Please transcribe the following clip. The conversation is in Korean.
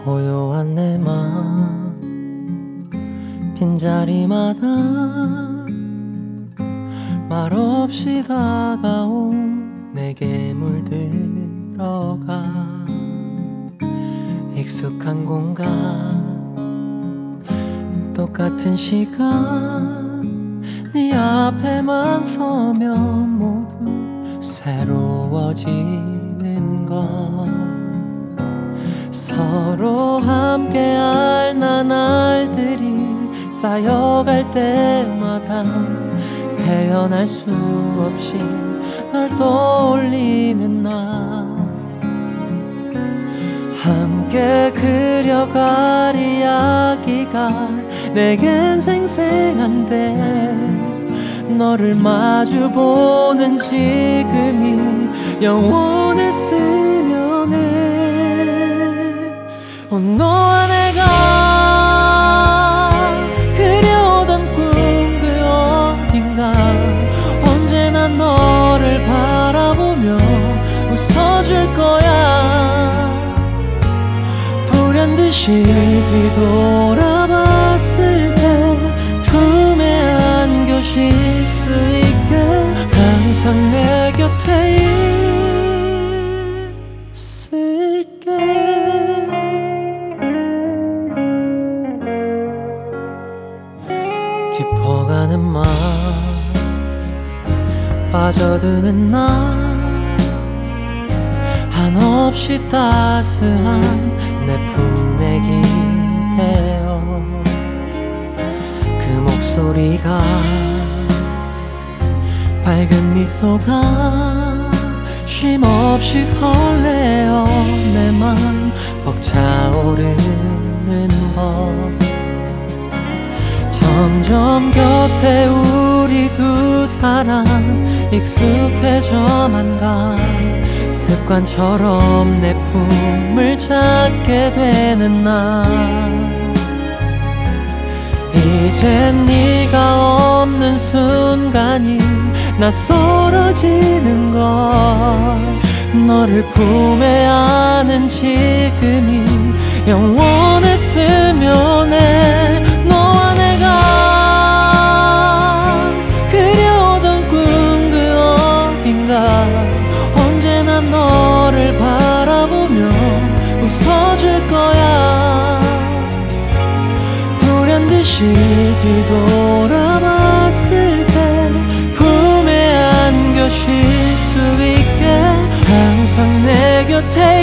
고요한 내 맘 빈자리마다 말없이 다가온 내게 물들어가 익숙한 공간 똑같은 시간 네 앞에만 서면 모두 새로워지는 것 서로 함께할 나날들이 쌓여갈 때마다 헤어날 수 없이 널 떠올리는 나 함께 그려갈 이야기가 내겐 생생한데 너를 마주보는 지금이 영원했으면 해 너와 내가 그려오던 꿈 그 어딘가 언제나 너를 바라보며 웃어줄 거야 불현듯이 뒤돌아봤을 때 품에 안겨 쉴 수 있게 항상 내 곁에 있을게 깊어가는 맘 빠져드는 나 한없이 따스한 내 품에 기대어 그 목소리가 밝은 미소가 쉼없이 설레어 내 맘 벅차오르는 법 점점 곁에 우리 두 사람 익숙해져만 가 습관처럼 내 품을 찾게 되는 나 이젠 네가 없는 순간이 낯설어지는 것 너를 품에 안은 지금이 영원했으면 해 너와 내가 그려오던 꿈 그 어딘가 언제나 너를 바라보며 웃어줄 거야 불현듯이 뒤돌아봤을 때 품에 안겨 쉴 수 있게 항상 내 곁에